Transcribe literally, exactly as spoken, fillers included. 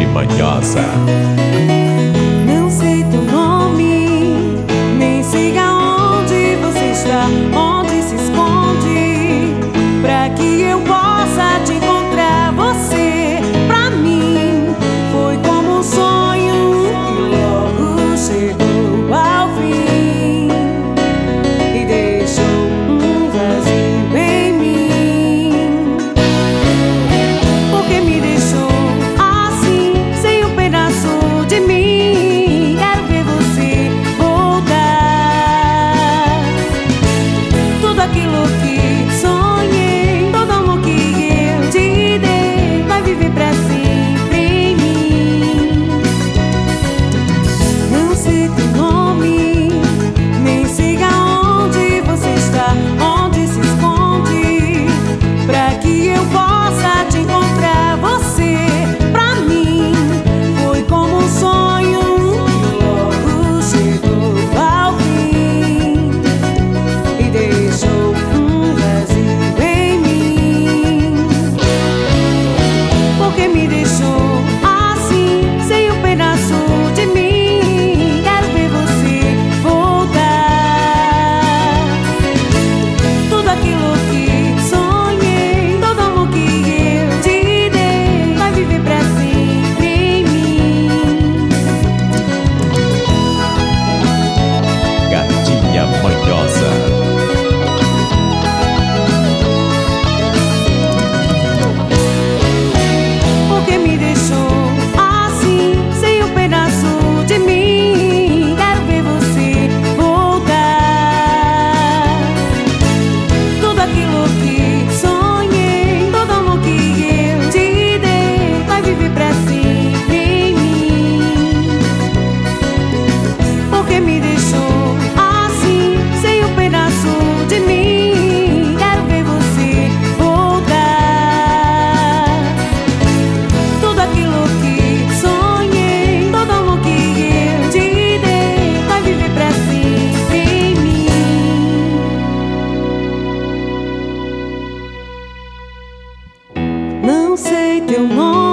Manhosa. Não sei teu nome, nem sei aonde você está, onde se esconde, pra que eu possa te encontrar. Você, pra mim, foi como um sonho que logo chegou ao fim e deixou um vazio em mim. Porque me deixou assim, sem um pedaço de mim. Quero ver você voltar. Tudo aquilo que sonhei, todo amor que eu te dei, vai viver pra sempre em mim. Não sei teu nome, nem sei aonde você está, onde se esconde, pra que eu possa te encontrar. Você, pra mim, foi como um sonho que logo chegou ao fim e deixou um vazio em mim. Porque me deixou assim, sem um pedaço de mim. Quero ver você voltar. Tudo aquilo que sonhei, todo amor que eu te dei, vai viver pra sempre em mim. Gatinha Manhosa. Porque me deixou assim, sem um pedaço de mim. Quero ver você voltar. Tudo aquilo que sonhei, todo amor que eu te dei, vai viver pra sempre em mim. Porque me deixou assim, sem um pedaço de mim. Quero ver você voltar. Tudo aquilo que sonhei, todo amor que eu te dei, vai viver pra sempre em mim. Não sei teu nome,